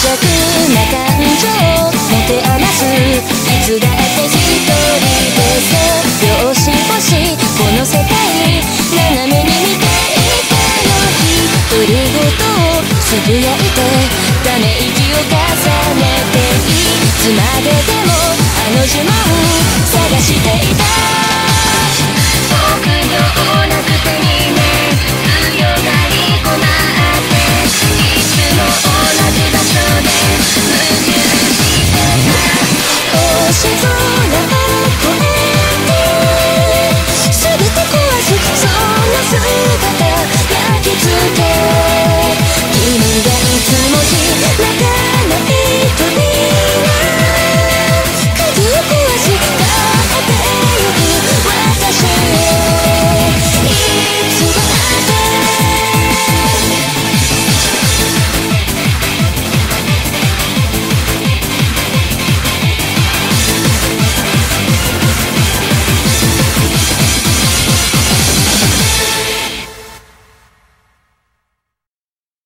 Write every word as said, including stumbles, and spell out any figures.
な感情持て余す、いつだって一人で背拍子星この世界斜めに見ていたよ。独り言をつぶやいてため息を重ねて、いつまででもあの呪文探していた。